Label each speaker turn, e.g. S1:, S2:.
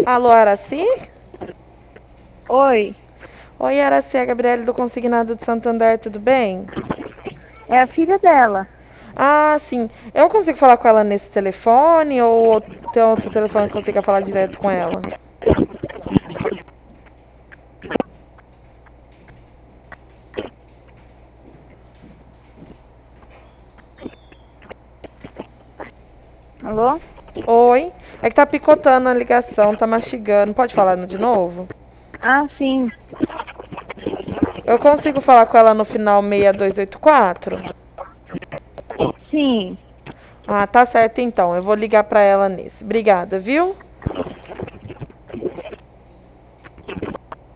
S1: Alô, Araci?
S2: Oi,
S1: Oi, Araci, é a Gabriele do Consignado de Santander, tudo bem?
S2: é a filha dela.
S1: Ah, sim. Eu consigo falar com ela nesse telefone ou tem outro telefone que eu consiga falar direto com ela?
S2: Alô?
S1: Oi? É que tá picotando a ligação, tá mastigando. Pode falar de novo?
S2: Ah, sim,
S1: Eu consigo falar com ela no final 6284?
S2: sim.
S1: Ah, tá certo então. Eu vou ligar pra ela nesse. Obrigada, viu?